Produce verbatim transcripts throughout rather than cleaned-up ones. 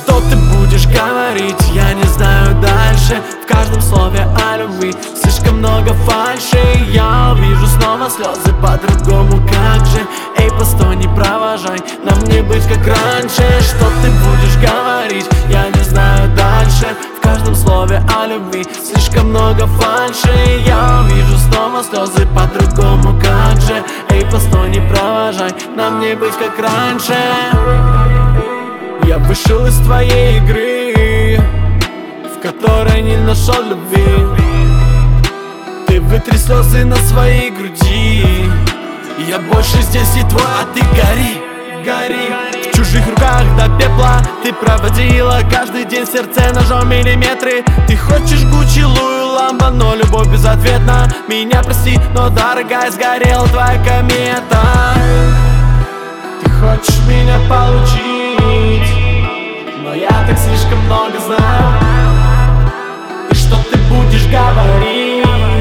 Что ты будешь говорить, я не знаю дальше. В каждом слове о любви слишком много фальши. Я вижу снова слезы, по-другому как же. Эй, постой, не провожай, нам не быть как раньше. Что ты будешь говорить, я не знаю дальше. В каждом слове о любви слишком много фальши. Я вижу снова слезы, по-другому как же. Эй, постой, не провожай, нам не быть как раньше. Я вышел из твоей игры, в которой не нашел любви. Ты вытри слезы на своей груди. Я больше здесь не твой, а ты гори, гори. В чужих руках до пепла ты проводила каждый день в сердце ножом миллиметры. Ты хочешь Гуччи, Луи, Ламбо, но любовь безответна. Меня прости, но, дорогая, сгорела твоя комета. Ты хочешь меня получить, но я так слишком много знаю. И что ты будешь говорить,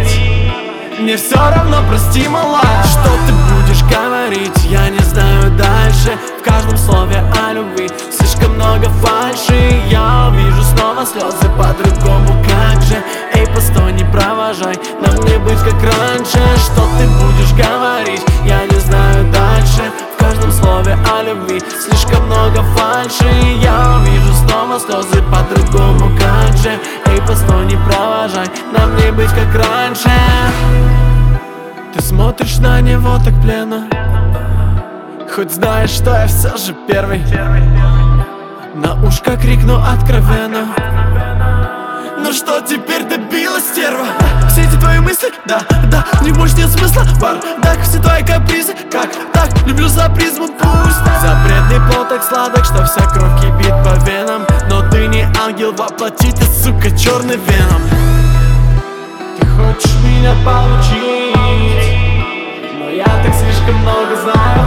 мне все равно, прости, мала. Что ты будешь говорить, я не знаю дальше. В каждом слове о любви слишком много фальши. Я вижу снова слезы, по-другому как же. Эй, постой, не провожай, нам не быть как раньше. Что ты будешь говорить, я не знаю дальше. В каждом слове о любви слишком много фальши. Я вижу снова слезы, по-другому как же. Эй, постой, не провожай, нам не быть как раньше. Ты смотришь на него так пленно, хоть знаешь, что я все же первый. На ушко крикну откровенно: ну что теперь, добилась, стерва? Все эти твои мысли, да, да, не больше нет смысла. Бардак, все твои капризы, как так, люблю за призму, пусть. Запретный плод так сладок, что вся кровь кипит по венам. Но ты не ангел воплоти, ты, сука, черный веном. Ты хочешь меня получить, но я так слишком много знаю.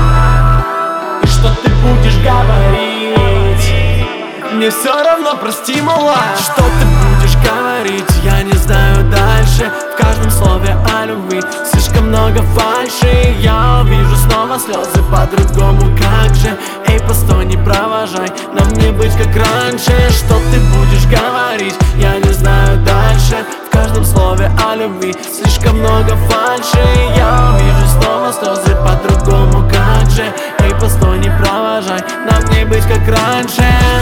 И что ты будешь говорить, мне все равно, прости, мала. Что ты будешь говорить, я не знаю дальше. В каждом слове о любви слишком много фальши. Я вижу снова слезы, по-другому как же. Эй, постой, не провожай, нам не быть как раньше. Что ты будешь говорить, я не знаю дальше. В каждом слове о любви слишком много фальши. Я вижу снова слезы, по-другому как же. Эй, постой, не провожай, нам не быть как раньше.